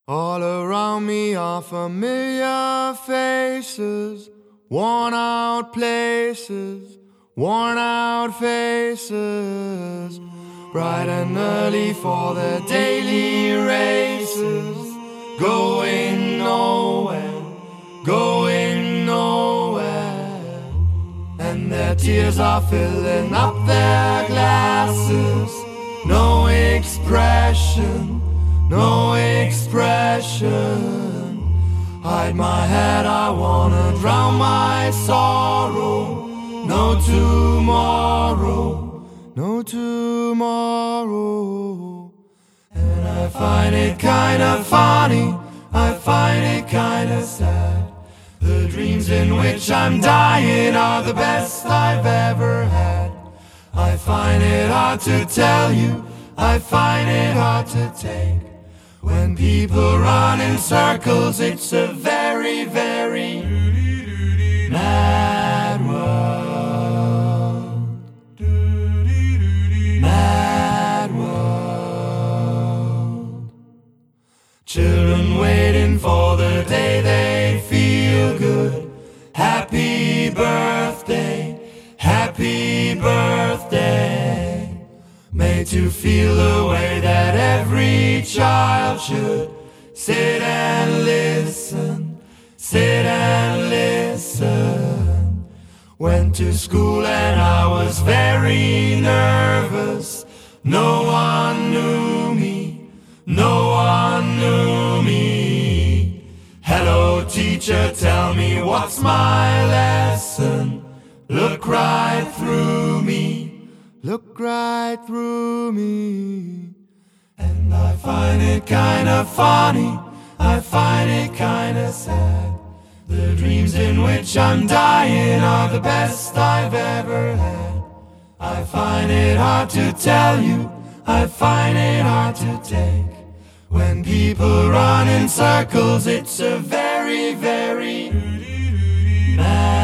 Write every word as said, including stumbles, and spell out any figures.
All around me are familiar faces, worn out places, worn out faces, bright and early for the daily races, going nowhere, going nowhere, and their tears are filling up their glasses, no expression, no expression. Hide my head, I wanna drown my sorrow. No tomorrow, no tomorrow. And I find it kinda funny, I find it kinda sad. The dreams in which I'm dying are the best I've ever had. I find it hard to tell you, I find it hard to take. When people run in circles, it's a very, very mad world. Mad world. Children waiting for the day they feel good. Happy birthday, happy birthday. Made to feel the way that every child should. Sit and listen, sit and listen. Went to school and I was very nervous. No one knew me, no one knew me. Hello teacher, tell me what's my lesson. Look right through me, look right through me. And I find it kinda funny, I find it kinda sad. The dreams in which I'm dying are the best I've ever had. I find it hard to tell you, I find it hard to take. When people run in circles, it's a very, very mad